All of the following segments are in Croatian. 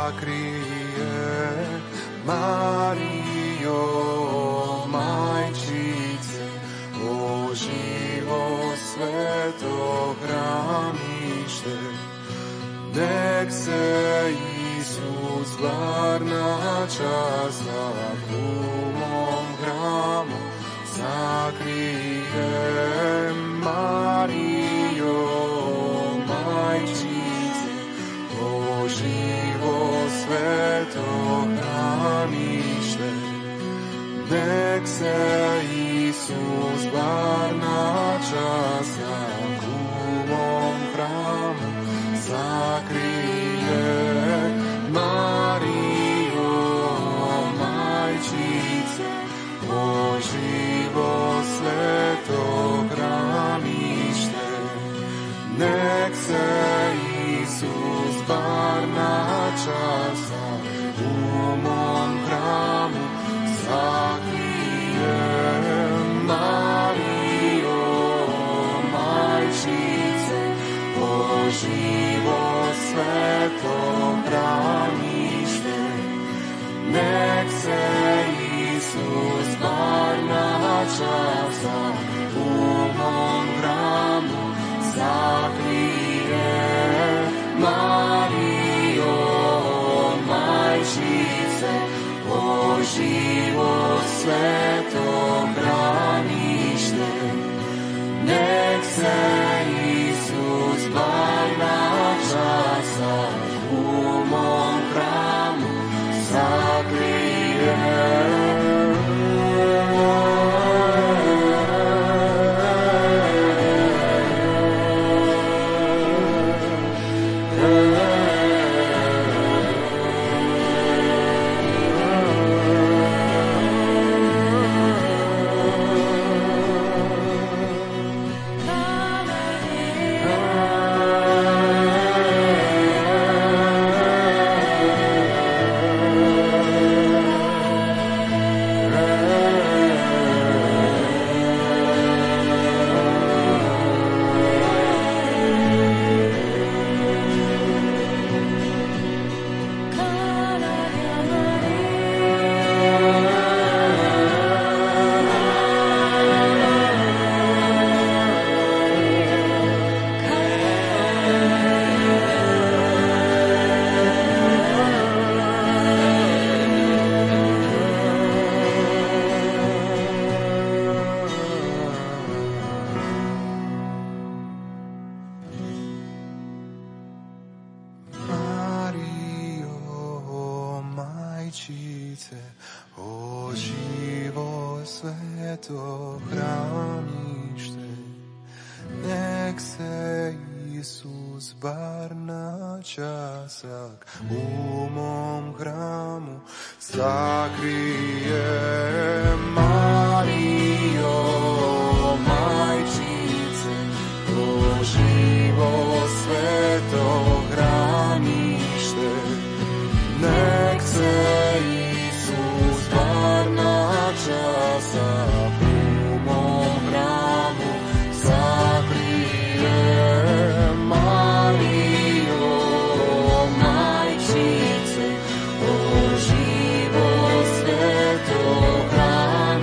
sakrije. Marijo, majčice, o živo sveto hramište, nek se Isus bar na čas u mom hramu sakrije. Marijo, majčice, o živo sveto hramište, nek se Isus bar na čas u mom hramu sakrije. Marijo, majčice, o živo sveto hramište, nek se Isus bar na čas u mom hramu sakrije. Marijo, majčice, o živo sveto hramište, nek se Isus bar na čas u mom hramu sakrije. Marijo, majčice, o živo sveto hramište, nek se Isus bar na čas u mom hramu sakrije. O živo sveto hramište, nek se Isus bar na časak u mom hramu sakrije. Marijo, majčice, o živo sveto hramište, nek se Isus bar na časak u mom hramu sakrije. Marijo, majčice, o živo sveto hramište,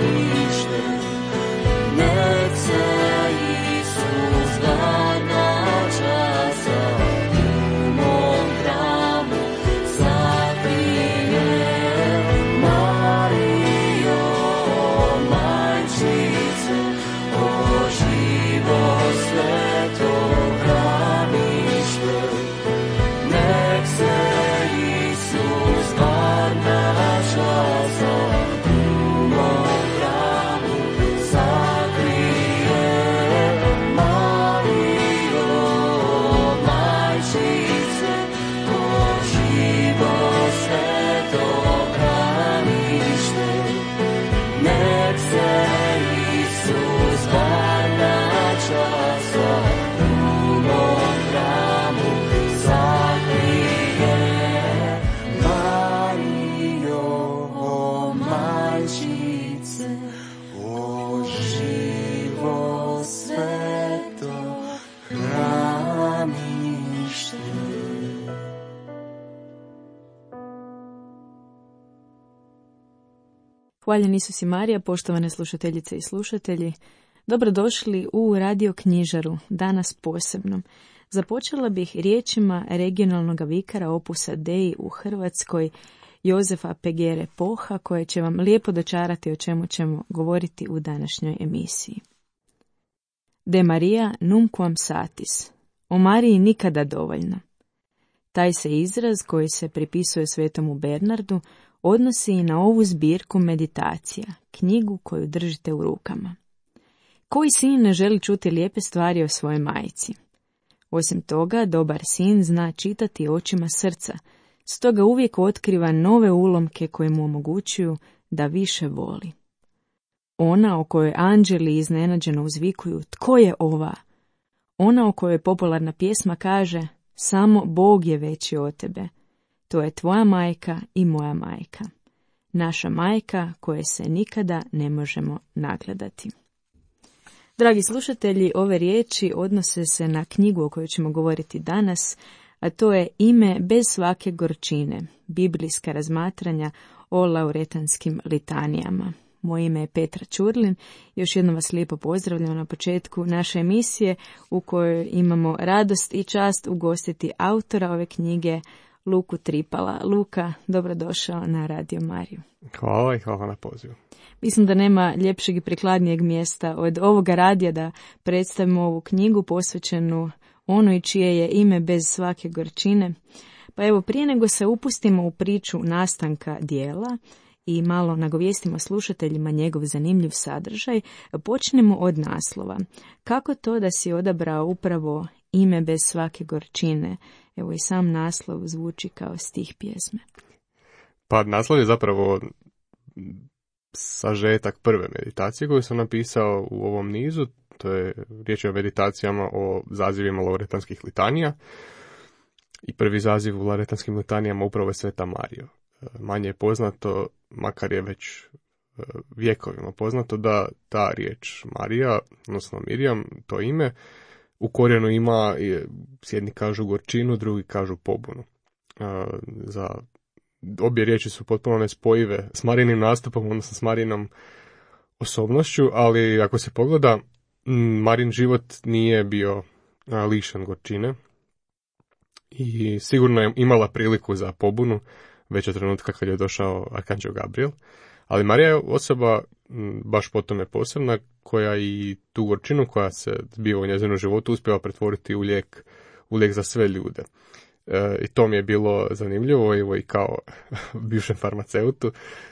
Hvaljen Isus i Marija, poštovane slušateljice i slušatelji. Dobrodošli u Radio Knjižaru, danas posebno. Započela bih riječima regionalnog vikara Opusa Dei u Hrvatskoj, Jozefa Pegere Poha, koje će vam lijepo dočarati o čemu ćemo govoriti u današnjoj emisiji. De Maria numquam satis. O Mariji nikada dovoljno. Taj se izraz, koji se pripisuje svetomu Bernardu, odnosi i na ovu zbirku meditacija, knjigu koju držite u rukama. Koji sin ne želi čuti lijepe stvari o svojoj majci? Osim toga, dobar sin zna čitati očima srca, stoga uvijek otkriva nove ulomke koje mu omogućuju da više voli. Ona o kojoj anđeli iznenađeno uzvikuju, tko je ova? Ona o kojoj popularna pjesma kaže, samo Bog je veći od tebe. To je tvoja majka i moja majka. Naša majka koje se nikada ne možemo nagledati. Dragi slušatelji, ove riječi odnose se na knjigu o kojoj ćemo govoriti danas, a to je Ime bez svake gorčine, biblijska razmatranja o lauretanskim litanijama. Moje ime je Petra Ćurlin. Još jednom vas lijepo pozdravljam na početku naše emisije u kojoj imamo radost i čast ugostiti autora ove knjige, Luku Tripala. Luka, dobrodošao na Radio Mariju. Hvala i hvala na pozivu. Mislim da nema ljepšeg i prikladnijeg mjesta od ovoga radija da predstavimo ovu knjigu posvećenu onoj čije je ime bez svake gorčine. Pa evo, prije nego se upustimo u priču nastanka dijela i malo nagovijestimo slušateljima njegov zanimljiv sadržaj, počnemo od naslova. Kako to da si odabrao upravo Ime bez svake gorčine? Evo i sam naslov zvuči kao stih pjesme. Pa naslov je zapravo sažetak prve meditacije koju sam napisao u ovom nizu. To je riječ o meditacijama o zazivima lauretanskih litanija. I prvi zaziv u lauretanskim litanijama upravo je Sveta Marija. Manje je poznato, makar je već vjekovima poznato, da ta riječ Marija, odnosno Mirjam, to ime, u korijenu ima, jedni kažu gorčinu, drugi kažu pobunu. Za obje riječi su potpuno nespojive s Marijinim nastupom, odnosno s Marijinom osobnošću, ali ako se pogleda, Marijin život nije bio lišen gorčine i sigurno je imala priliku za pobunu već od trenutka kad je došao Arkanđel Gabriel, ali Marija je osoba baš po tome posebna, koja i tu gorčinu koja se zbiva u njezinom životu uspjeva pretvoriti u lijek za sve ljude. I to mi je bilo zanimljivo, evo i kao bivšem farmaceutu,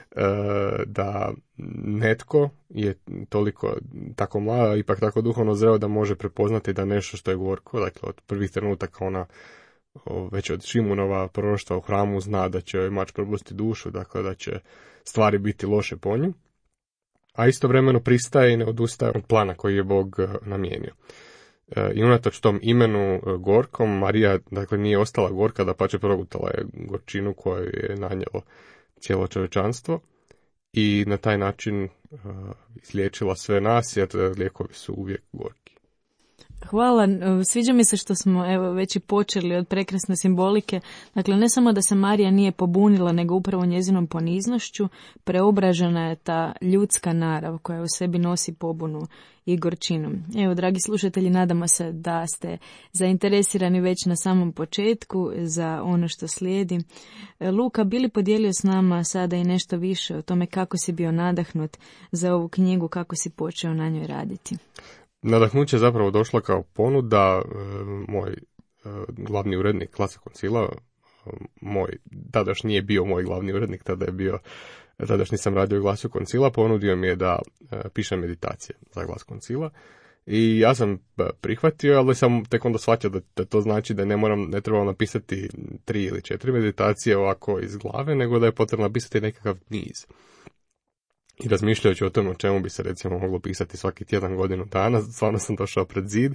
da netko je toliko tako mlada, ipak tako duhovno zreo da može prepoznati da nešto što je gorko, dakle od prvih trenutaka ona već od Šimunova proroštva u hramu zna da će mač probusti dušu, dakle da će stvari biti loše po nju, a istovremeno pristaje i ne odustaje od plana koji je Bog namijenio. I unatoč tom imenu gorkom, Marija dakle nije ostala gorka, dapače progutala je gorčinu koju je nanijelo cijelo čovječanstvo i na taj način izliječila sve nas, jer lijekovi su uvijek gorki. Hvala, sviđa mi se što smo evo već i počeli od prekrasne simbolike. Dakle, ne samo da se Marija nije pobunila, nego upravo njezinom poniznošću preobražena je ta ljudska narav koja u sebi nosi pobunu i gorčinu. Evo, dragi slušatelji, nadamo se da ste zainteresirani već na samom početku za ono što slijedi. Luka, bili podijelio s nama sada i nešto više o tome kako si bio nadahnut za ovu knjigu, kako si počeo na njoj raditi? Nadahnuće je zapravo došla kao ponuda. Moj glavni urednik Glasa Koncila, tadašnji nije bio moj glavni urednik, tadašnji sam radio u Glasu Koncila, ponudio mi je da pišem meditacije za Glas Koncila i ja sam prihvatio, ali sam tek onda shvatio da to znači da ne trebam napisati 3 ili 4 meditacije ovako iz glave, nego da je potrebno napisati nekakav niz. I razmišljajući o tome o čemu bi se recimo moglo pisati svaki tjedan, godinu dana, stvarno sam došao pred zid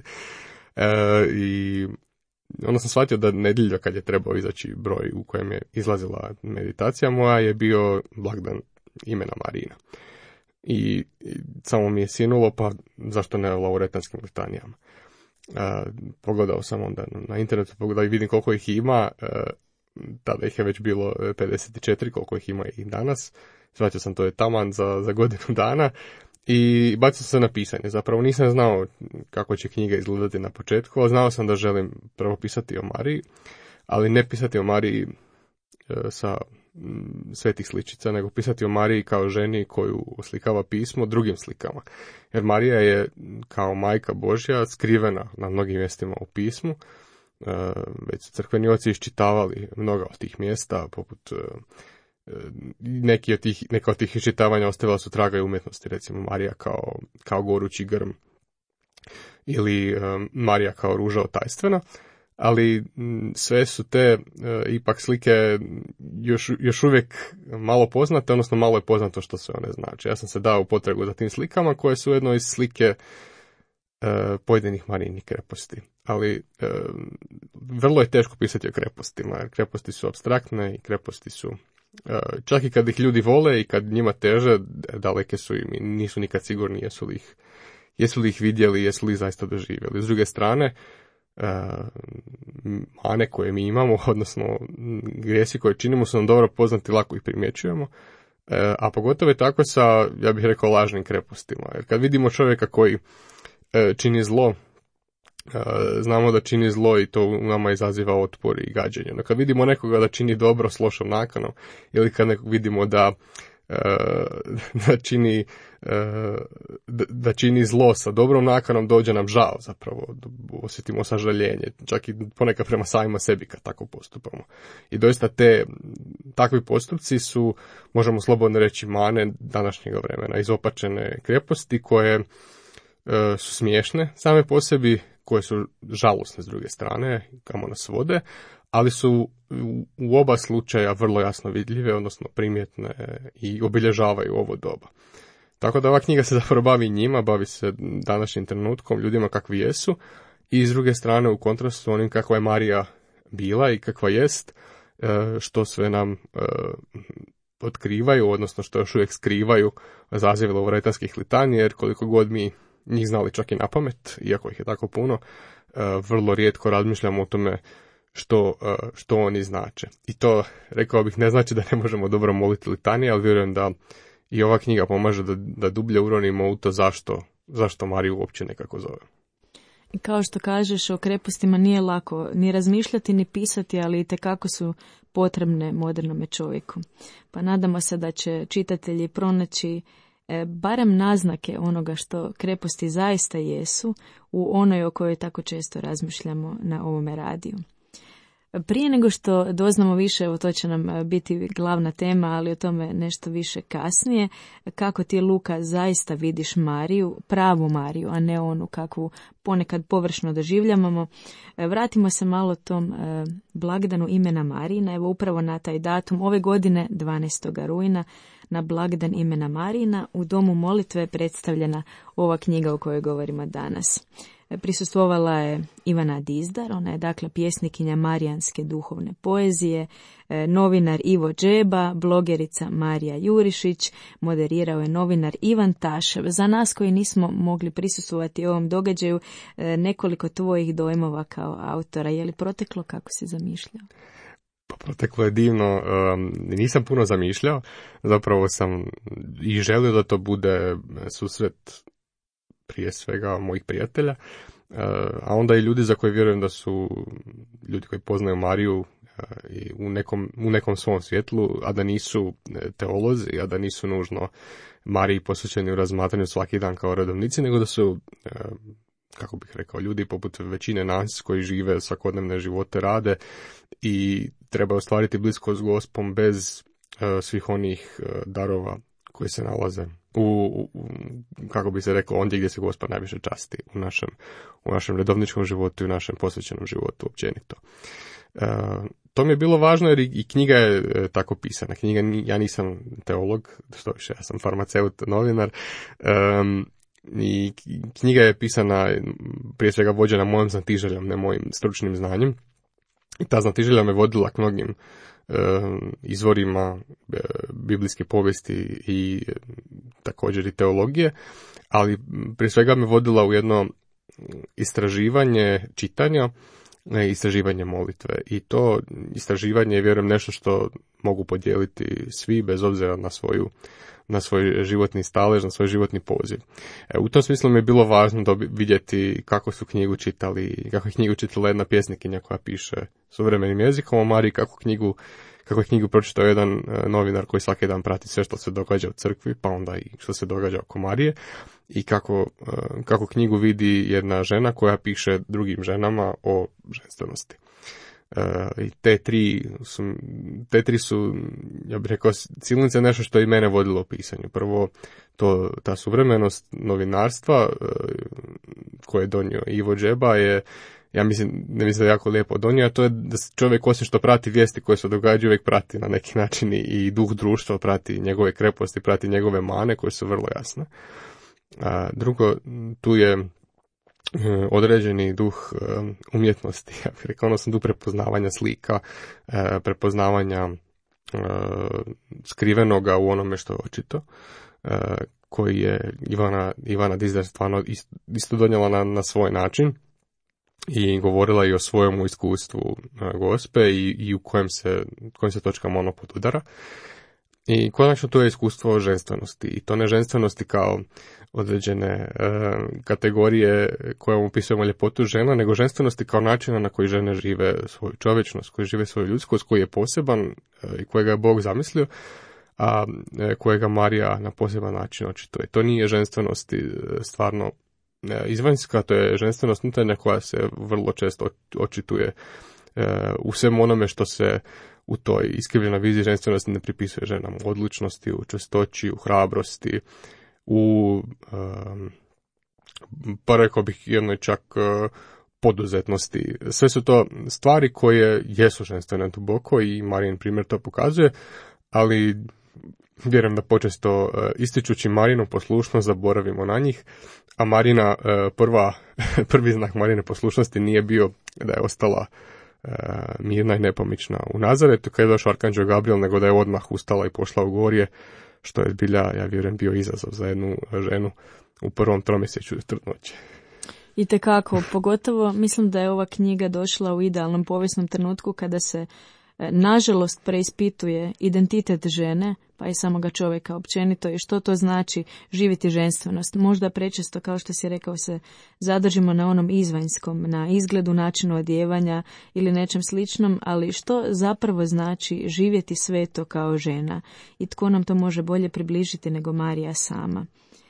i onda sam shvatio da nedjelja kad je trebao izaći broj u kojem je izlazila meditacija moja je bio blagdan imena Marina. I samo mi je sinulo, pa zašto ne o lauretanskim litanijama. Pogledao sam onda na internetu, pogledao i vidim koliko ih ima. tada ih je već bilo 54, koliko ih ima i danas. Shvatio sam to je taman za godinu dana i bacio se na pisanje. Zapravo nisam znao kako će knjiga izgledati na početku, ali znao sam da želim prvo pisati o Mariji, ali ne pisati o Mariji sa svetih sličica, nego pisati o Mariji kao ženi koju oslikava pismo drugim slikama. Jer Marija je kao majka Božja skrivena na mnogim mjestima u pismu. Već su crkveni oci iščitavali mnoga od tih mjesta, poput neka od tih iščitavanja ostavila su traga i umjetnosti, recimo Marija kao gorući grm ili Marija kao ruža otajstvena. Ali sve su te ipak slike još uvijek malo poznate, odnosno malo je poznato što sve one znači. Ja sam se dao u potragu za tim slikama koje su ujedno iz slike pojedinih Marijinih kreposti. Ali vrlo je teško pisati o krepostima, jer kreposti su apstraktne i kreposti su, čak i kad ih ljudi vole i kad njima teže, daleke su im i nisu nikad sigurni jesu li ih vidjeli, jesu li ih zaista doživjeli. S druge strane, mane koje mi imamo, odnosno grijesi koje činimo su nam dobro poznati, lako ih primjećujemo, a pogotovo je tako sa, ja bih rekao, lažnim krepostima. Jer kad vidimo čovjeka koji čini zlo, znamo da čini zlo i to u nama izaziva otpor i gađenje. No kad vidimo nekoga da čini dobro s lošom nakanom, ili kad vidimo da čini zlo sa dobrom nakanom, dođe nam žao, zapravo osjetimo sažaljenje, čak i ponekad prema samima sebi kad tako postupamo. I doista takvi postupci su, možemo slobodno reći, mane današnjega vremena, izopačene kreposti koje su smiješne same po sebi, koje su žalosne s druge strane, kamo nas vode, ali su u oba slučaja vrlo jasno vidljive, odnosno primjetne i obilježavaju ovo doba. Tako da ova knjiga se zapravo bavi njima, bavi se današnjim trenutkom, ljudima kakvi jesu, i s druge strane u kontrastu onim kakva je Marija bila i kakva jest, što sve nam otkrivaju, odnosno što još uvijek skrivaju zazive lovoretanskih litanija, jer koliko god mi njih znali čak i na pamet, iako ih je tako puno, vrlo rijetko razmišljamo o tome što oni znače. I to, rekao bih, ne znači da ne možemo dobro moliti litanije, ali vjerujem da i ova knjiga pomaže da dublje uronimo u to zašto Mariju uopće nekako zove. I kao što kažeš, o krepostima nije lako ni razmišljati ni pisati, ali itekako su potrebne modernome čovjeku. Pa nadamo se da će čitatelji pronaći barem naznake onoga što kreposti zaista jesu u onoj o kojoj tako često razmišljamo na ovome radiju. Prije nego što doznamo više, evo to će nam biti glavna tema, ali o tome nešto više kasnije, kako ti, Luka, zaista vidiš Mariju, pravu Mariju, a ne onu kakvu ponekad površno doživljavamo. Vratimo se malo tom blagdanu imena Marijina. Evo upravo na taj datum ove godine, 12. rujna, na blagdan imena Marijina, u domu molitve je predstavljena ova knjiga o kojoj govorimo danas. Prisustvovala je Ivana Dizdar, ona je dakle pjesnikinja marijanske duhovne poezije, novinar Ivo Džeba, blogerica Marija Jurišić, moderirao je novinar Ivan Tašev. Za nas koji nismo mogli prisustvovati ovom događaju, nekoliko tvojih dojmova kao autora. Je li proteklo kako si zamišljao? Pa proteklo je divno, nisam puno zamišljao, zapravo sam i želio da to bude susret prije svega mojih prijatelja, a onda i ljudi za koje vjerujem da su ljudi koji poznaju Mariju i u nekom svom svjetlu, a da nisu teolozi, a da nisu nužno Mariji posvećeni u razmatranju svaki dan kao redovnici, nego da su, kako bih rekao, ljudi poput većine nas koji žive svakodnevne živote, rade i treba ostvariti bliskost s Gospom bez svih onih darova koji se nalaze kako bi se rekao, ondje gdje se Gospod najviše časti, u našem redovničkom životu i u našem posvećenom životu općenito. To mi je bilo važno jer i knjiga je tako pisana. Ja nisam teolog, što više, ja sam farmaceut, novinar, i knjiga je pisana prije svega vođena mojom znatiželjom, ne mojim stručnim znanjem. I ta znatiželja me vodila k mnogim izvorima biblijske povijesti i također i teologije, ali prije svega me vodila u jedno istraživanje, čitanja istraživanje molitve. I to istraživanje je, vjerujem, nešto što mogu podijeliti svi bez obzira na svoj životni stalež, na svoj životni poziv. U tom smislu mi je bilo važno vidjeti kako su knjigu čitali, kako je knjigu čitala jedna pjesnikinja koja piše suvremenim jezikom o Mariji, kako je knjigu pročitao jedan novinar koji svaki dan prati sve što se događa u crkvi, pa onda i što se događa oko Marije, i kako knjigu vidi jedna žena koja piše drugim ženama o ženstvenosti. I te tri su, ja bih rekao, silnice nešto što je i mene vodilo u pisanju. Prvo, ta suvremenost novinarstva koje je donio Ivo Džeba je, ja mislim da je jako lijepo donio, a to je da čovjek, osim što prati vijesti koje se događaju, uvijek prati na neki način i duh društva, prati njegove kreposti, prati njegove mane koje su vrlo jasne. Drugo, tu je određeni duh umjetnosti, ja bih rekao, odnosno duh prepoznavanja slika, prepoznavanja skrivenoga u onome što je očito, koji je Ivana Dizdar stvarno isto donijela na svoj način i govorila i o svojom iskustvu Gospe i u kojim se točkama ono podudara. I konačno to je iskustvo ženstvenosti, i to ne ženstvenosti kao određene kategorije kojom upisujemo ljepotu žena, nego ženstvenosti kao načina na koji žene žive svoju čovječnost, koji žive svoju ljudskost, koji je poseban i kojega je Bog zamislio, a kojega Marija na poseban način očituje. To nije ženstvenosti stvarno izvanjska, to je ženstvenost unutarnja koja se vrlo često očituje u svemu onome što se u toj iskrivljenoj viziji ženstvenosti ne pripisuje ženama, u odlučnosti, u čvrstoći, u hrabrosti, pa rekao bih jednoj čak poduzetnosti. Sve su to stvari koje jesu ženstvene duboko i Marijin primjer to pokazuje, ali vjerujem da počesto ističući Marinu poslušnost zaboravimo na njih, a Marina prvi znak Marine poslušnosti nije bio da je ostala mirna i nepomična u Nazaretu kad je došao arkanđel Gabriel, nego da je odmah ustala i pošla u gorje, što je zbilja, ja vjerujem, bio izazov za jednu ženu u prvom tromjesečju trudnoće. Itekako, pogotovo mislim da je ova knjiga došla u idealnom povijesnom trenutku kada se nažalost preispituje identitet žene, pa i samoga čovjeka općenito, i što to znači živjeti ženstvenost. Možda prečesto, kao što si rekao, se zadržimo na onom izvanjskom, na izgledu, načinu odjevanja ili nečem sličnom, ali što zapravo znači živjeti sveto kao žena i tko nam to može bolje približiti nego Marija sama.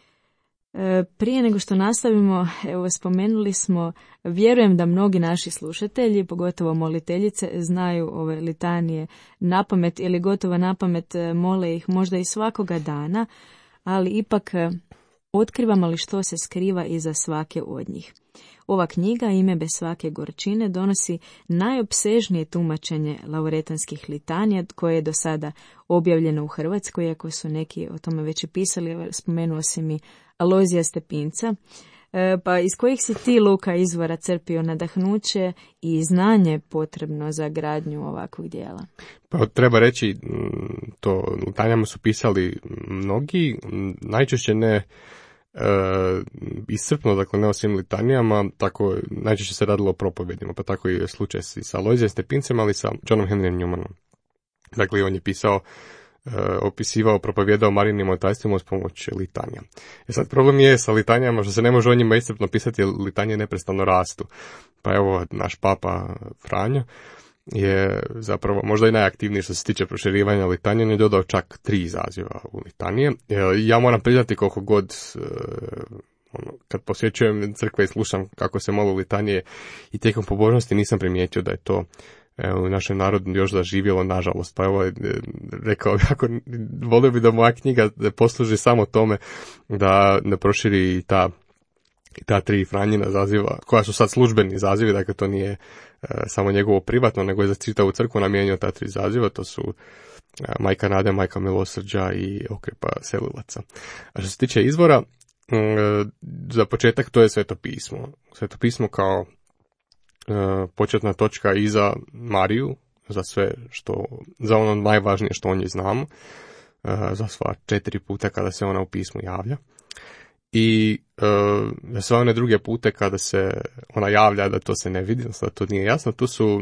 Prije nego što nastavimo, evo, spomenuli smo, vjerujem da mnogi naši slušatelji, pogotovo moliteljice, znaju ove litanije napamet ili gotovo napamet, mole ih možda i svakoga dana, ali ipak otkrivamo li što se skriva iza svake od njih. Ova knjiga, Ime bez svake gorčine, donosi najopsežnije tumačenje lauretanskih litanija koje je do sada objavljeno u Hrvatskoj, iako su neki o tome već i pisali. Spomenuo si mi Alojzija Stepinca. Pa iz kojih si ti, Luka, izvora crpio nadahnuće i znanje potrebno za gradnju ovakvog dijela? Pa treba reći, to litanijama su pisali mnogi, najčešće ne iscrpno, dakle ne o svim litanijama, tako najčešće se radilo o propovjedima, pa tako je slučaj i sa Alojzijem Stepincem, ali sa Johnom Henryjem Newmanom. Dakle, on je opisivao, propovjedao Marijinim otajstvima uz pomoć litanija. Sad, problem je sa litanijama što se ne može o njima iscrpno pisati, jer litanije neprestano rastu. Pa evo, naš papa Franjo je zapravo možda i najaktivniji što se tiče proširivanja litanije, on je dodao čak 3 izaziva u litanije. Ja moram priznati, koliko god kad posjećujem crkve i slušam kako se molu litanije i tijekom pobožnosti, nisam primijetio da je to u našem narodu još zaživjelo, nažalost. Pa evo, rekao bih, volio bi da moja knjiga posluži samo tome da ne proširi i ta 3 Franjina zaziva, koja su sad službeni zazivi, dakle to nije samo njegovo privatno, nego je za čitavu crkvu namijenio ta 3 zaziva, to su Majka Nade, Majka Milosrđa i Okrepa Selilaca. A što se tiče izvora, za početak to je Sveto pismo. Sveto pismo kao početna točka i za Mariju, za ono najvažnije što o njoj znamo, za sva 4 puta kada se ona u pismu javlja. i sve one druge pute kada se ona javlja da to se ne vidi, da to nije jasno, tu su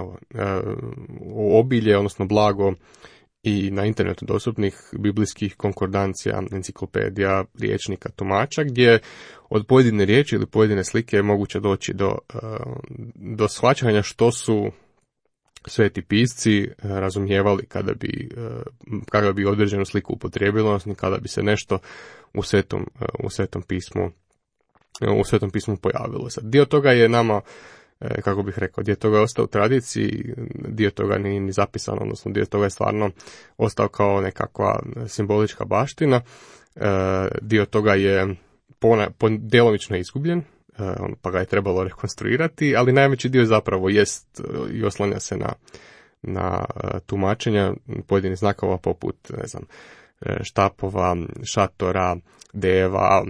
obilje, odnosno blago i na internetu dostupnih biblijskih konkordancija, enciklopedija, riječnika, tumača, gdje od pojedine riječi ili pojedine slike je moguće doći do shvaćanja što su sveti pisci razumijevali kada bi određenu sliku upotrijebilo, odnosno kada bi se nešto u svetom pismu pojavilo. Sad, dio toga je nama, kako bih rekao, dio toga je ostao u tradiciji, dio toga nije ni zapisano, odnosno dio toga je stvarno ostao kao nekakva simbolička baština, dio toga je djelomično izgubljen, pa ga je trebalo rekonstruirati, ali najveći dio zapravo jest i oslanja se na tumačenja pojedinih znakova poput, ne znam, štapova, šatora, deva,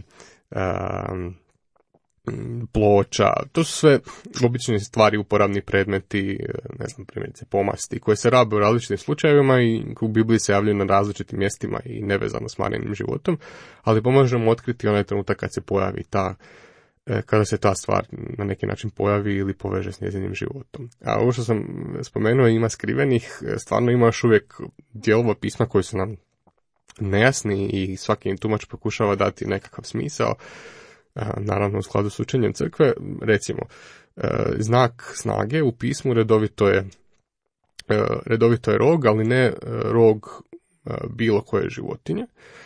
ploča. To su sve obične stvari, uporabni predmeti, ne znam, primjerice pomasti, koje se rabe u različitim slučajevima i u Bibliji se javljaju na različitim mjestima i nevezano s Marijinim životom, ali možemo otkriti onaj trenutak kad se pojavi kada se ta stvar na neki način pojavi ili poveže s njezinim životom. A ovo što sam spomenuo, ima skrivenih, stvarno ima još uvijek dijelova pisma koji su nam nejasni i svaki tumač pokušava dati nekakav smisao, naravno u skladu s učenjem crkve. Recimo, znak snage u pismu redovito je rog, ali ne rog bilo koje životinje,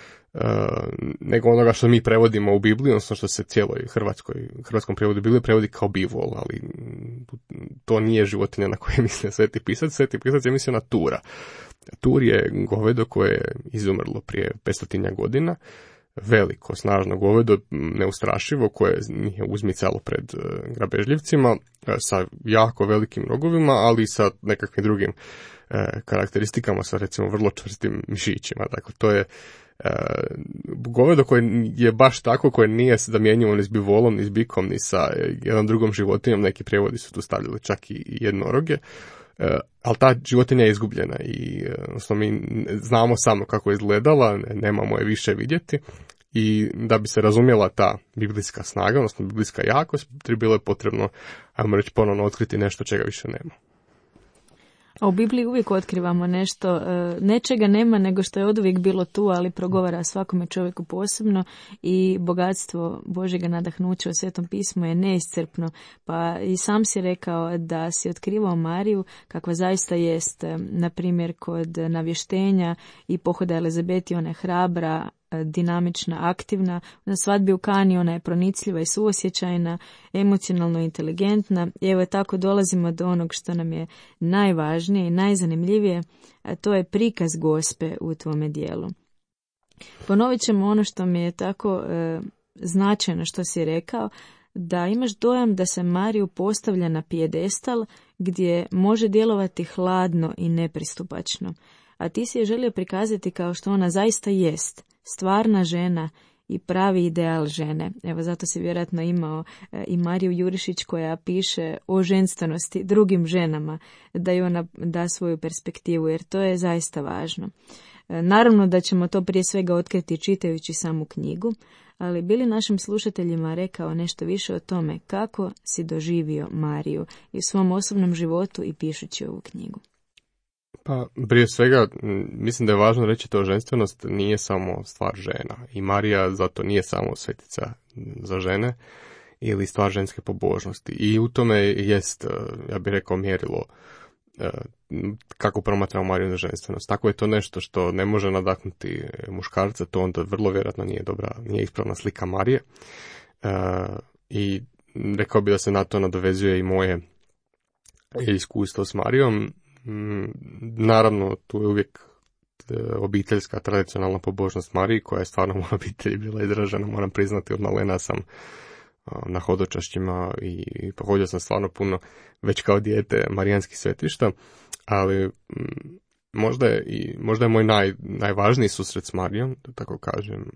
nego onoga što mi prevodimo u Bibliji, odnosno što se cijeloj hrvatskom prevodu Biblije prevodi kao bivol, ali to nije životinja na koje misle Sveti pisac. Sveti pisac je mislio na tura. Tur je govedo koje je izumrlo prije 500 godina, veliko, snažno govedo, neustrašivo, koje nije uzmicalo pred grabežljivcima, sa jako velikim rogovima, ali i sa nekakvim drugim karakteristikama, sa recimo vrlo čvrstim mišićima. Dakle, to je govedo koje je baš tako, koje nije zamjenjivo ni s bivolom, ni s bikom, ni sa jednom drugom životinjom. Neki prijevodi su tu stavljali čak i jednoroge, ali ta životinja je izgubljena i odnosno mi znamo samo kako je izgledala, nemamo je više vidjeti, i da bi se razumjela ta biblijska snaga, odnosno biblijska jakost, bilo je potrebno, ajmo reći, ponovno otkriti nešto čega više nema. A u Bibliji uvijek otkrivamo nešto, nečega nema nego što je oduvijek bilo tu, ali progovara svakome čovjeku posebno, i bogatstvo Božjega nadahnuća u Svetom pismu je neiscrpno. Pa i sam si rekao da si otkrivao Mariju kakva zaista jest, na primjer kod navještenja i pohoda Elizabeti, ona je hrabra, dinamična, aktivna. Na svadbi u Kani ona je pronicljiva i suosjećajna, emocionalno inteligentna. I evo tako dolazimo do onog što nam je najvažnije i najzanimljivije, a to je prikaz Gospe u tvome dijelu. Ponovit ćemo ono što mi je tako značajno što si rekao, da imaš dojam da se Mariju postavlja na pijedestal gdje može djelovati hladno i nepristupačno. A ti si je želio prikazati kao što ona zaista jest, stvarna žena i pravi ideal žene. Evo, zato si vjerojatno imao i Mariju Jurišić koja piše o ženstvenosti drugim ženama, da i ona da svoju perspektivu, jer to je zaista važno. Naravno da ćemo to prije svega otkriti čitajući samu knjigu, ali bili našim slušateljima rekao nešto više o tome kako si doživio Mariju i u svom osobnom životu i pišući ovu knjigu. Pa, prije svega, mislim da je važno reći to, ženstvenost nije samo stvar žena i Marija zato nije samo svetica za žene ili stvar ženske pobožnosti. I u tome jest, ja bih rekao, mjerilo kako promatramo Mariju ženstvenost. Tako je to nešto što ne može nadahnuti muškarca, to onda vrlo vjerojatno nije ispravna slika Marije. I rekao bi da se na to nadovezuje i moje iskustvo s Marijom. Naravno, tu je uvijek obiteljska, tradicionalna pobožnost Mariji, koja je stvarno u mojoj obitelji bila izražena, moram priznati, od malena sam na hodočašćima i pohodio sam stvarno puno već kao dijete marijanskih svetišta, ali možda je moj najvažniji susret s Marijom, da tako kažem,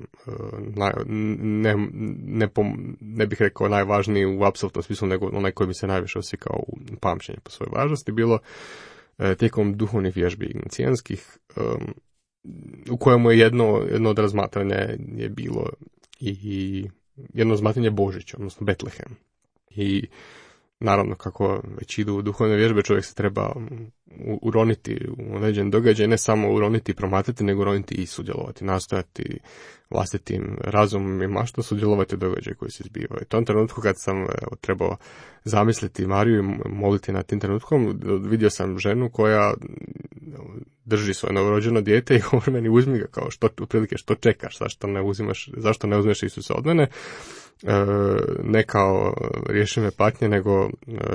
ne bih rekao najvažniji u apsolutnom smislu, nego onaj koji mi se najviše osjećao u pamćenju po svojoj važnosti, bilo tijekom duhovnih vježbi ignacijanskih, u kojemu je jedno od razmatranja je bilo i jedno zmatanje Božića, odnosno Betlehem. I naravno, kako već idu u duhovne vježbe, čovjek se treba uroniti u određen događaj, ne samo uroniti i promatrati, nego uroniti i sudjelovati, nastojati vlastitim razumom i maštom sudjelovati u događaju koji se zbivaju. U tom trenutku kad sam trebao zamisliti Mariju i moliti nad tim trenutkom, vidio sam ženu koja drži svoje novorođeno dijete i govori meni, uzmi ga, kao što čekaš, zašto ne uzmeš Isusa od mene, ne kao riješi me patnje, nego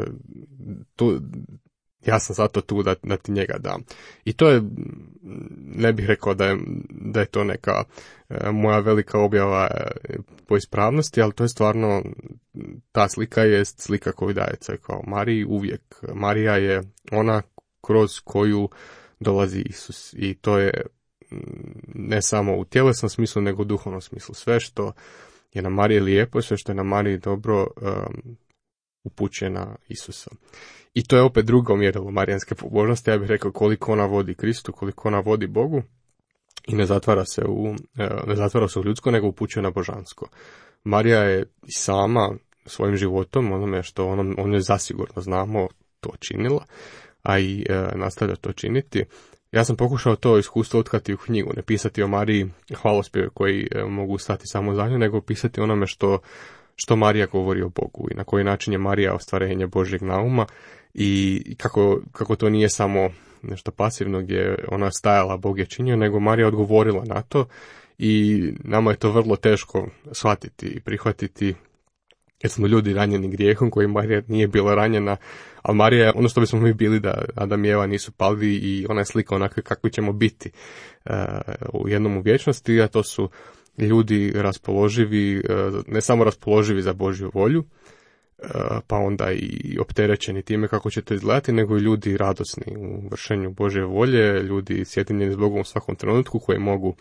ja sam zato tu da ti njega dam. I to je, ne bih rekao da je to neka moja velika objava po ispravnosti, ali to je stvarno, ta slika je slika koju daje crkva Mariji uvijek. Marija je ona kroz koju dolazi Isus i to je ne samo u tjelesnom smislu, nego u duhovnom smislu. Sve što je na Mariji lijepo, sve što je na Mariji dobro, upućuje na Isusa. I to je opet drugo mjerilo marijanske pobožnosti, ja bih rekao, koliko ona vodi Kristu, koliko ona vodi Bogu i ne zatvara se u ljudsko, nego upućuje na božansko. Marija je sama svojim životom, onome što on je zasigurno znamo to činila, a i nastavlja to činiti. Ja sam pokušao to iskustvo utkati u knjigu, ne pisati o Mariji hvalospjeve koji mogu stati samo za nju, nego pisati onome što Marija govori o Bogu i na koji način je Marija ostvarenje Božjeg nauma i kako to nije samo nešto pasivno gdje ona stajala, Bog je činio, nego Marija odgovorila na to i nama je to vrlo teško shvatiti i prihvatiti jer smo ljudi ranjeni grijehom koji Marija nije bila ranjena, ali Marija je ono što bismo mi bili da Adam i Eva nisu pali i ona je slika onakve kakvi ćemo biti u jednom u vječnosti, a to su ljudi raspoloživi, ne samo raspoloživi za Božju volju, pa onda i opterećeni time kako će to izgledati, nego i ljudi radosni u vršenju Božje volje, ljudi sjedinjeni s Bogom u svakom trenutku koji mogu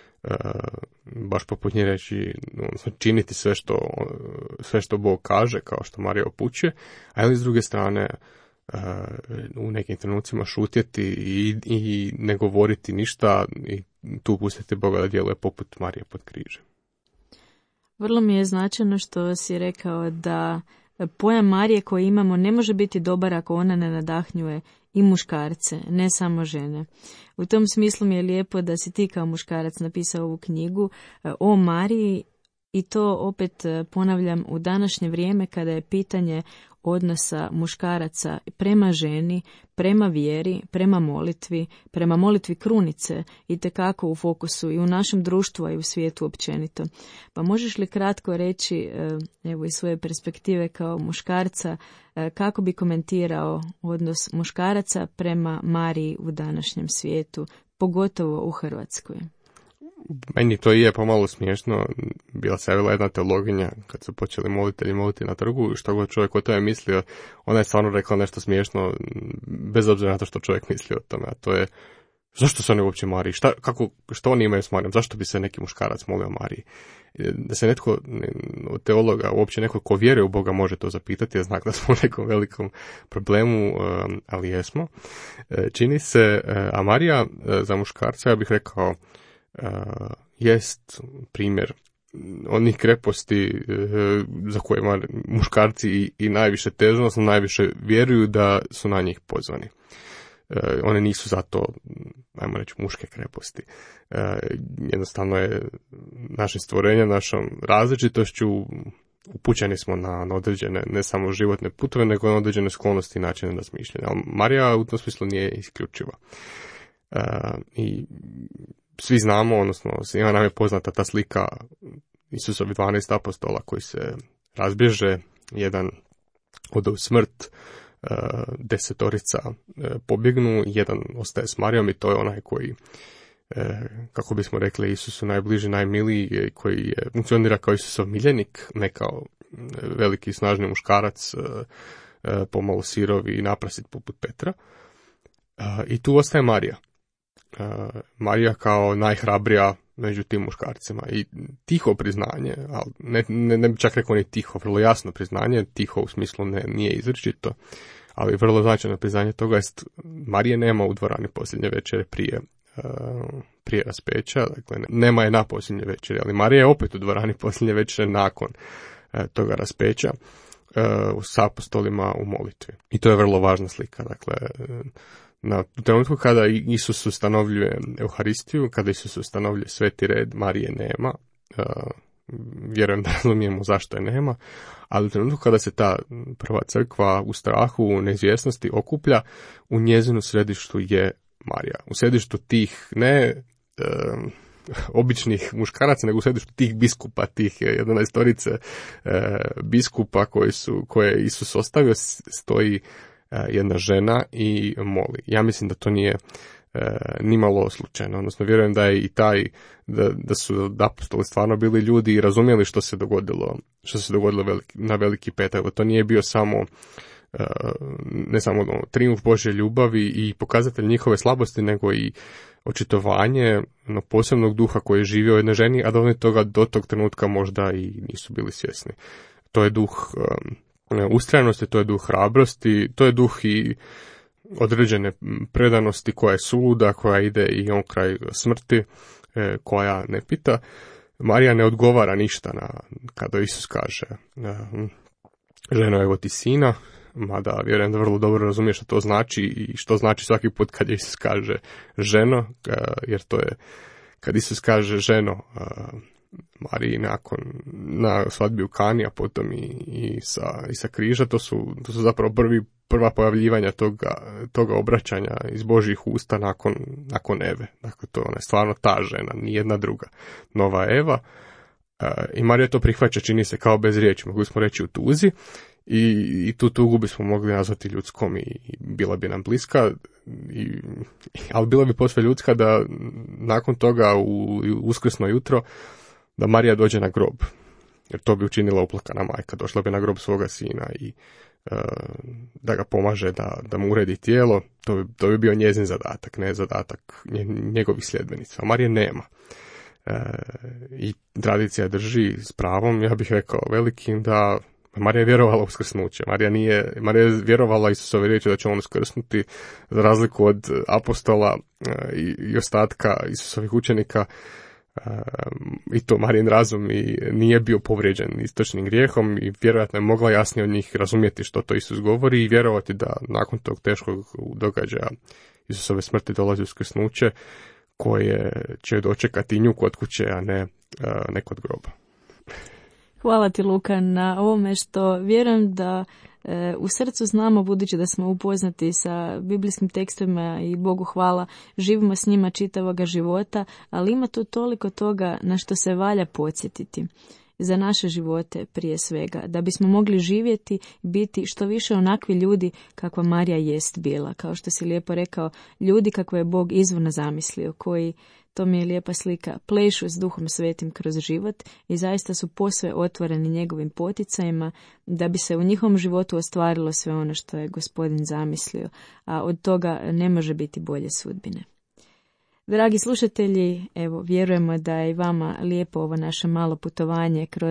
baš poput nje reći, činiti sve što Bog kaže, kao što Marija upućuje, a ili s druge strane u nekim trenucima šutjeti i ne govoriti ništa i tu pustiti Boga da djeluje poput Marije pod križem. Vrlo mi je značajno što si rekao da pojam Marije koji imamo ne može biti dobar ako ona ne nadahnjuje i muškarce, ne samo žene. U tom smislu mi je lijepo da si ti kao muškarac napisao ovu knjigu o Mariji i to opet ponavljam u današnje vrijeme kada je pitanje odnosa muškaraca prema ženi, prema vjeri, prema molitvi krunice itekako u fokusu i u našem društvu, a i u svijetu općenito. Pa možeš li kratko reći, evo iz svoje perspektive kao muškarca, kako bi komentirao odnos muškaraca prema Mariji u današnjem svijetu, pogotovo u Hrvatskoj? Meni to je pomalo smiješno. Bila se javila jedna teologinja kad su počeli molitelji moliti na trgu, što god čovjek o tome mislio, ona je stvarno rekla nešto smiješno, bez obzira na to što čovjek misli o tome, a to je, zašto se oni uopće Mariji? Što oni imaju s Marijom? Zašto bi se neki muškarac molio Mariji? Da se netko od teologa, uopće neko ko vjeruje u Boga može to zapitati, ja znam da smo u nekom velikom problemu, ali jesmo. Čini se, a Marija za muškarca, ja bih rekao, jest primjer onih kreposti za koje muškarci i najviše teže, odnosno najviše vjeruju da su na njih pozvani. One nisu zato, ajmo reći, muške kreposti. Jednostavno je naše stvorenje, našom različitošću upućeni smo na određene, ne samo životne putove, nego na određene sklonosti i načine razmišljanja. Ali Marija u tom smislu nije isključiva. I svi znamo, odnosno svima nam je poznata ta slika Isusovi 12 apostola koji se razbježe, jedan ode u smrt, 10 pobjegnu, jedan ostaje s Marijom i to je onaj koji, kako bismo rekli, Isusu najbliži, najmiliji, koji funkcionira kao Isusov miljenik, ne kao veliki snažni muškarac, pomalo sirov i naprasit poput Petra. I tu ostaje Marija. Marija kao najhrabrija među tim muškarcima i tiho priznanje, ali ne bi čak rekao ni tiho, vrlo jasno priznanje, tiho u smislu nije izričito, ali vrlo značajno priznanje toga jest Marije nema u dvorani posljednje večere prije raspeća, dakle nema je na posljednje večeri, ali Marija je opet u dvorani posljednje večere nakon toga raspeća s apostolima u molitvi. I to je vrlo važna slika, dakle na trenutku kada Isus ustanovljuje Euharistiju, kada Isus ustanovljuje sveti red, Marije nema, vjerujem da razumijemo zašto je nema, ali u trenutku kada se ta prva crkva u strahu, u neizvjesnosti okuplja, u njezinu središtu je Marija. U središtu tih ne običnih muškaraca, nego u središtu tih biskupa, tih 11 biskupa koje je Isus ostavio, stoji jedna žena i moli. Ja mislim da to nije nimalo slučajno, odnosno vjerujem da je i da su apostoli stvarno bili ljudi i razumjeli što se dogodilo na Veliki petak. To nije bio samo ne samo trijumf Božje ljubavi i pokazatelj njihove slabosti, nego i očitovanje posebnog duha koji je živio u jednoj ženi, a da oni toga do tog trenutka možda i nisu bili svjesni. To je duh ustrajnosti, to je duh hrabrosti, to je duh i određene predanosti koja je suluda, koja ide i on kraj smrti, koja ne pita. Marija ne odgovara ništa kada Isus kaže ženo, evo ti sina, mada vjerujem da vrlo dobro razumije što to znači i što znači svaki put kad Isus kaže ženo, jer to je kad Isus kaže ženo Mariji na svadbi u Kani, a potom i sa križa, to su zapravo prva pojavljivanja toga obraćanja iz Božjih usta nakon Eve. Dakle, to ona je stvarno ta žena, nijedna druga. Nova Eva. I Marija to prihvaća, čini se kao bez riječi, mogli smo reći u tuzi, i tu tugu bismo mogli nazvati ljudskom i bila bi nam bliska, ali bila bi posve ljudska da nakon toga u uskrsno jutro da Marija dođe na grob, jer to bi učinila uplakana majka, došla bi na grob svoga sina i da ga pomaže da mu uredi tijelo. To bi bio njezin zadatak, ne zadatak njegovih sljedbenica. A Marije nema. I tradicija drži s pravom, ja bih rekao velikim, da Marija je vjerovala u uskrsnuće. Marija je vjerovala Isusove riječi da će on uskrsnuti, za razliku od apostola i ostatka Isusovih učenika. I to Marijin razum i nije bio povrijeđen istočnim grijehom i vjerojatno je mogla jasnije od njih razumjeti što to Isus govori i vjerovati da nakon tog teškog događaja Isusove smrti dolazi uskrsnuće koje će dočekati i nju kod kuće, a ne kod groba. Hvala ti, Luka, na ovome što vjerujem da u srcu znamo, budući da smo upoznati sa biblijskim tekstovima i Bogu hvala, živimo s njima čitavoga života, ali ima tu toliko toga na što se valja podsjetiti za naše živote prije svega, da bismo mogli živjeti, biti što više onakvi ljudi kakva Marija jest bila, kao što si lijepo rekao, ljudi kakva je Bog izvorno zamislio, koji, to mi je lijepa slika, plešu s Duhom Svetim kroz život i zaista su posve otvoreni njegovim poticajima da bi se u njihovom životu ostvarilo sve ono što je Gospodin zamislio, a od toga ne može biti bolje sudbine. Dragi slušatelji, evo, vjerujemo da je i vama lijepo ovo naše malo putovanje kroz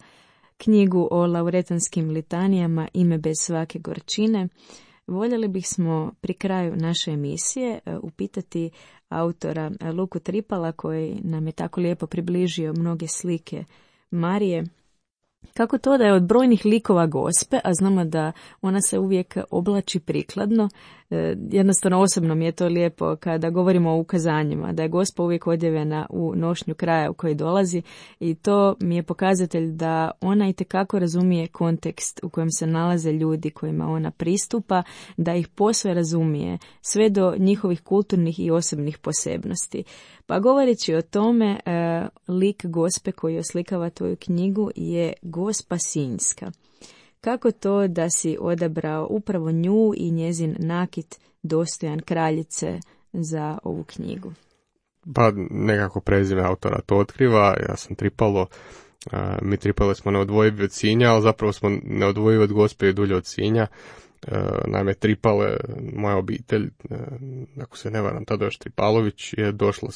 knjigu o lauretanskim litanijama, Ime bez svake gorčine. Voljeli bismo pri kraju naše emisije upitati autora Luku Tripala, koji nam je tako lijepo približio mnoge slike Marije, kako to da je od brojnih likova Gospe, a znamo da ona se uvijek oblači prikladno, jednostavno osobno mi je to lijepo kada govorimo o ukazanjima, da je Gospa uvijek odjevena u nošnju kraja u koji dolazi i to mi je pokazatelj da ona itekako razumije kontekst u kojem se nalaze ljudi kojima ona pristupa, da ih posve razumije, sve do njihovih kulturnih i osobnih posebnosti. Pa govoreći o tome, lik Gospe koji oslikava tvoju knjigu je Gospa Sinjska. Kako to da si odabrao upravo nju i njezin nakit dostojan kraljice za ovu knjigu? Pa nekako prezime autora to otkriva, ja sam Tripalo, mi Tripale smo neodvojivi od Sinja, ali zapravo smo neodvojivi od Gospe i dulje od Sinja. Naime, Tripale, moja obitelj, ako se ne varam, tada još Tripalović, je došla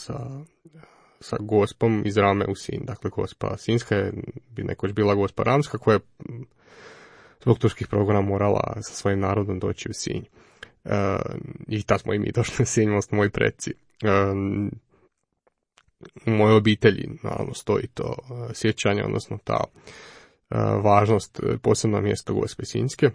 sa Gospom iz Rame u Sinj. Dakle, Gospa Sinjska je bi nekoć bila Gospa Ramska, koja je zbog turskih programa morala sa svojim narodom doći u Sinj. I tad smo i mi došli u Sinj, odnosno moji preci. u mojoj obitelji naravno stoji to sjećanje, odnosno ta važnost, posebno mjesto Gospe Sinjske,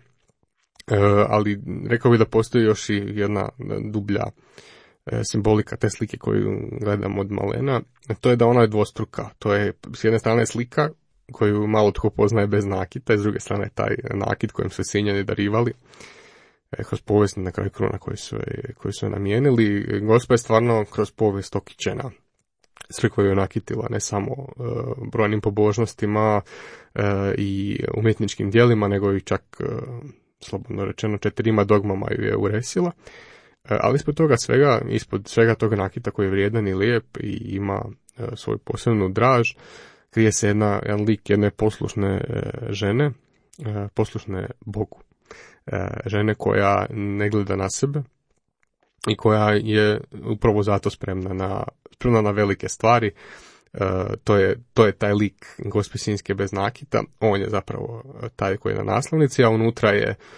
ali rekao bih da postoji još i jedna dublja simbolika te slike koju gledam od malena. To je da ona je dvostruka. To je s jedne strane slika koju malo tko poznaje bez nakita, i s druge strane taj nakit kojim su Sinjani darivali kroz povijest, na kraju kruna koji su je namijenili. Gospa je stvarno kroz povijest okićena crkva je nakitila ne samo brojnim pobožnostima i umjetničkim djelima, nego i čak, slobodno rečeno, 4 dogmama ju je uresila. Ali ispod toga svega, ispod svega toga nakita koji je vrijedan i lijep i ima svoju posebnu draž, krije se jedan lik jedne poslušne žene, poslušne Bogu. Žene koja ne gleda na sebe i koja je upravo zato spremna na velike stvari. To je taj lik Gospe Sinjske bez nakita. On je zapravo taj koji je na naslovnici, a unutra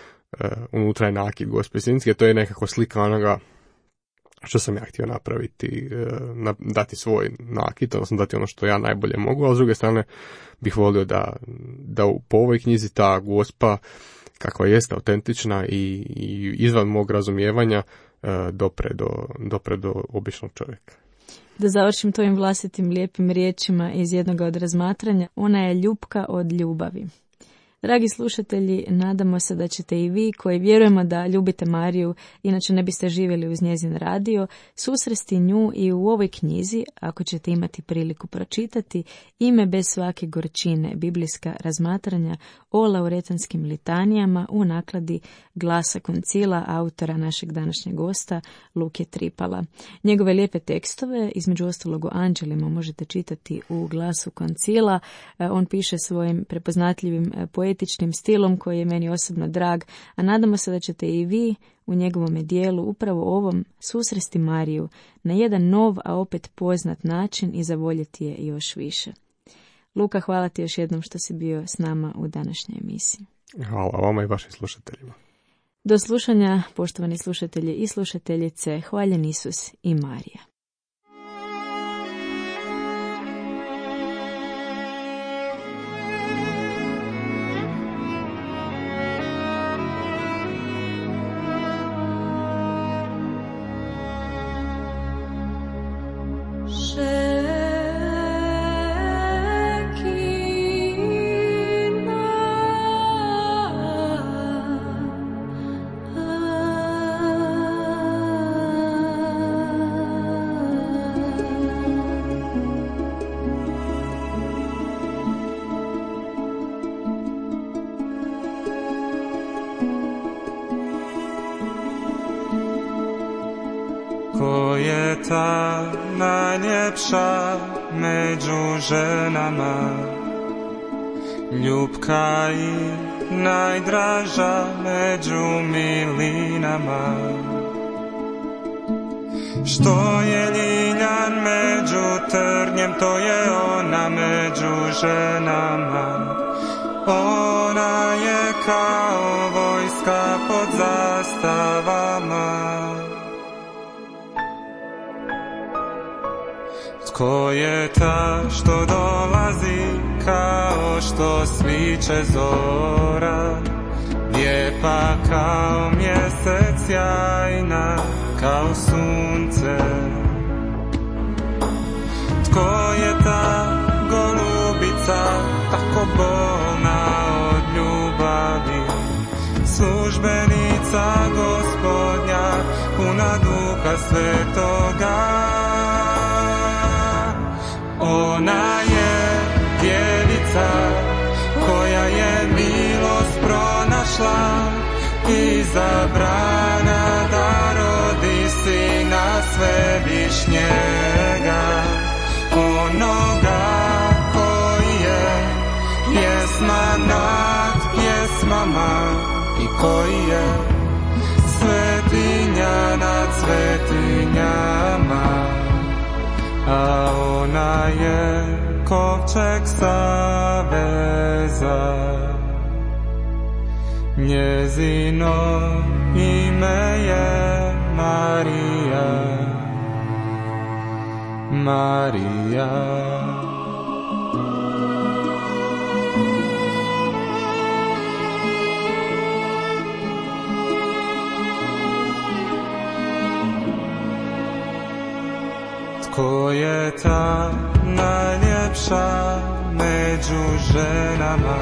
je nakit Gospe Sinjske. To je nekako slika onoga što sam ja htio napraviti, dati svoj nakit, odnosno dati ono što ja najbolje mogu, a s druge strane bih volio da po ovoj knjizi ta Gospa, kakva jest autentična i izvan mog razumijevanja, dopre do običnog čovjeka. Da završim tvojim vlastitim lijepim riječima iz jednog od razmatranja, ona je ljubka od ljubavi. Dragi slušatelji, nadamo se da ćete i vi, koji vjerujemo da ljubite Mariju, inače ne biste živjeli uz njezin radio, susresti nju i u ovoj knjizi, ako ćete imati priliku pročitati, Ime bez svake gorčine, biblijska razmatranja o lauretanskim litanijama u nakladi Glasa koncila autora našeg današnjeg gosta Luke Tripala. Njegove lijepe tekstove, između ostalog o anđelima, možete čitati u Glasu koncila. On piše svojim prepoznatljivim poetičnim stilom koji je meni osobno drag, a nadamo se da ćete i vi u njegovom dijelu upravo ovom susresti Mariju na jedan nov, a opet poznat način i zavoljeti je još više. Luka, hvala ti još jednom što si bio s nama u današnjoj emisiji. Hvala vama i vašim slušateljima. Do slušanja, poštovani slušatelji i slušateljice, hvaljen Isus i Marija. Ko je ta najljepša među ženama, ljubka i najdraža među milinama? Što je ljiljan među trnjem, to je ona među ženama. Ona je kao vojska pod zastavama. Tko je ta što dolazi kao što sviće zora, lijepa kao mjesec, sjajna kao sunce? Tko je ta golubica tako bolna od ljubavi, službenica Gospodnja, puna Duha Svetoga? Ona je djevica koja je milost pronašla, izabrana da rodi Sina Svevišnjega, onoga koji je pjesma nad pjesmama i koji je svetinja nad svetinjama. A ona je kovčeg saveza, njezino ime je Marija. Marija. Tko je ta najljepša među ženama,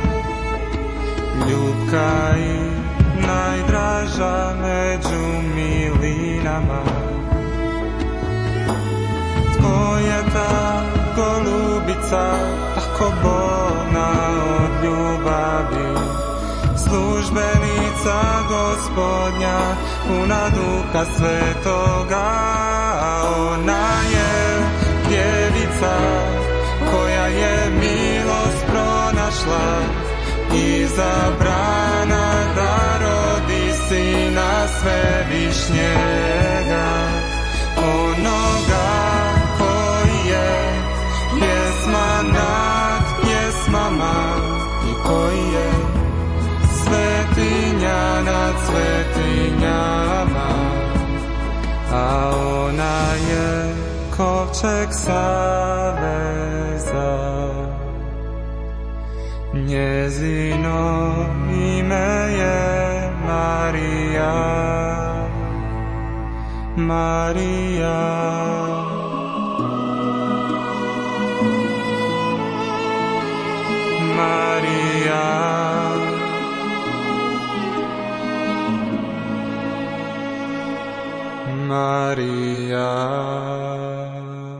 ljubka i najdraža među milinama? Tko je ta golubica, tako bolna od ljubavi, službenica Gospodnja, puna Duha Svetoga? Ona je djevica koja je milost pronašla, izabrana da rodi Sina Svevišnjega, onoga koji je pjesma nad pjesmama i koji je svetinja nad svetinjama. A ona je kovčeg saveza, njezino ime je Marija. Marija. Marija. Marija.